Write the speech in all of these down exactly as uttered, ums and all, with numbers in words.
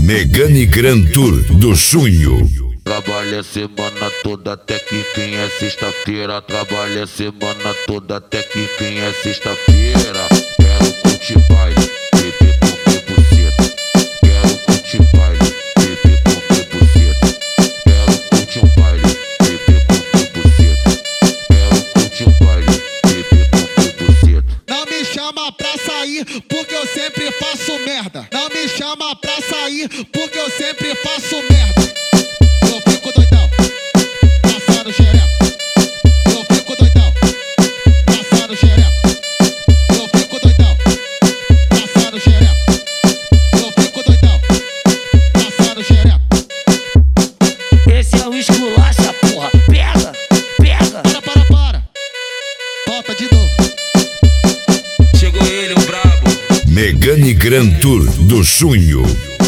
Megane Grand Tour do Junho. Trabalha a semana toda até que enfim é sexta-feira. Trabalha a semana toda até que enfim é sexta-feira. Quero curtir baile, beber comer buceta. Quero curtir baile, beber comer buceta. Quero curtir um baile, beber comer buceta. Quero curtir um baile, beber comer buceta. Não me chama pra sair porque eu sempre faço merda. Não me chama pra sair porque eu sempre faço merda. Eu fico doidão, passando xereco. Eu fico doidão, passando xereco. Eu fico doidão, passando xereco. Eu fico doidão, passando xereco. Esse é o esculacha, porra. Pega, pega. Para, para, para. Volta de novo. Chegou ele, o brabo. Megane Grand Tour do Junho.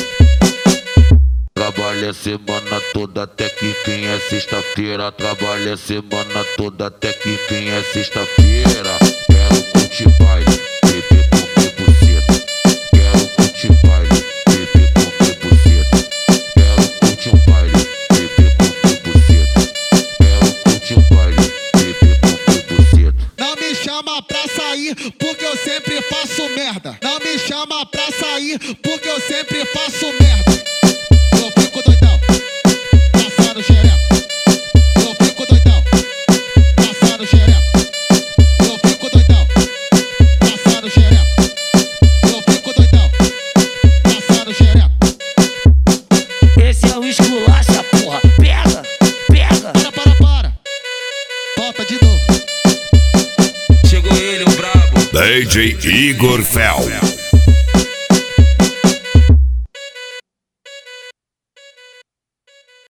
Trabalha a semana toda até que enfim é sexta-feira. Trabalha a semana toda até que enfim é sexta-feira. Quero curtir baile, beber comer buceta. Quero curtir baile, beber comer buceta. Quero curtir um baile, beber comer buceta. Quero curtir um baile, beber comer buceta. Não me chama pra sair porque eu sempre faço merda. Não me chama pra sair porque eu sempre faço merda. Eu fico doidão, passando xereco. Eu fico doidão, passando xereco. Eu fico doidão, passando xereco. Eu fico doidão, passando xereco. Esse é o esculacha, porra. Pega, pega. Para, para, para. Volta de novo. Chegou ele, o brabo. D J Igor Fel.